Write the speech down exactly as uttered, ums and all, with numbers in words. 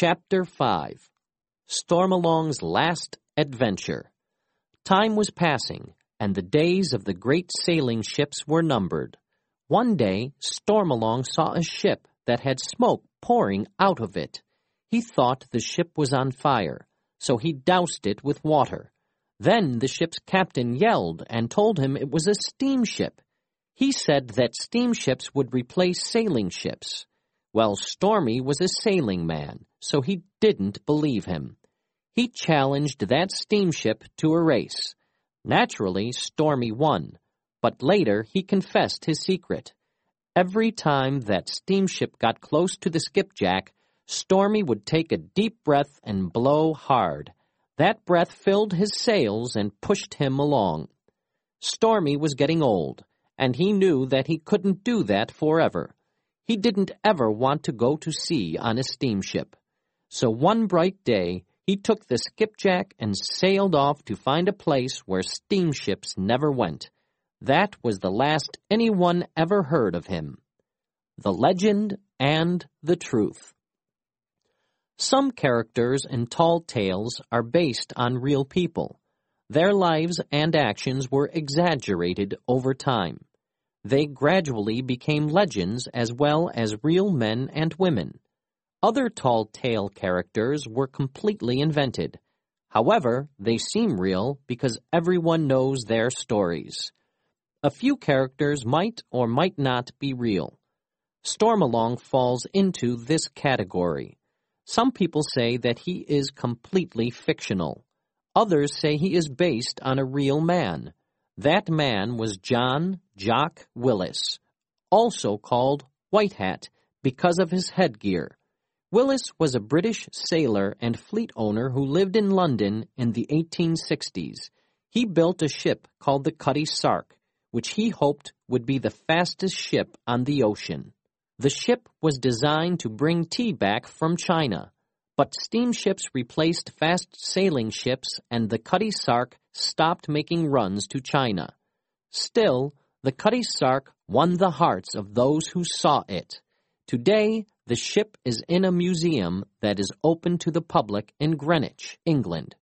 Chapter five. Stormalong's Last Adventure. Time was passing, and the days of the great sailing ships were numbered. One day, Stormalong saw a ship that had smoke pouring out of it. He thought the ship was on fire, so he doused it with water. Then the ship's captain yelled and told him it was a steamship. He said that steamships would replace sailing ships. Well, Stormy was a sailing man, so he didn't believe him. He challenged that steamship to a race. Naturally, Stormy won, but later he confessed his secret. Every time that steamship got close to the skipjack, Stormy would take a deep breath and blow hard. That breath filled his sails and pushed him along. Stormy was getting old, and he knew that he couldn't do that forever. He didn't ever want to go to sea on a steamship. So one bright day, he took the skipjack and sailed off to find a place where steamships never went. That was the last anyone ever heard of him. The Legend and the Truth. Some characters in tall tales are based on real people. Their lives and actions were exaggerated over time. They gradually became legends as well as real men and women. Other tall tale characters were completely invented. However, they seem real because everyone knows their stories. A few characters might or might not be real. Stormalong falls into this category. Some people say that he is completely fictional. Others say he is based on a real man. That man was John Jock Willis, also called White Hat because of his headgear. Willis was a British sailor and fleet owner who lived in London in the eighteen sixties. He built a ship called the Cutty Sark, which he hoped would be the fastest ship on the ocean. The ship was designed to bring tea back from China, but steamships replaced fast sailing ships and the Cutty Sark stopped making runs to China. Still, the Cutty Sark won the hearts of those who saw it. Today, the ship is in a museum that is open to the public in Greenwich, England.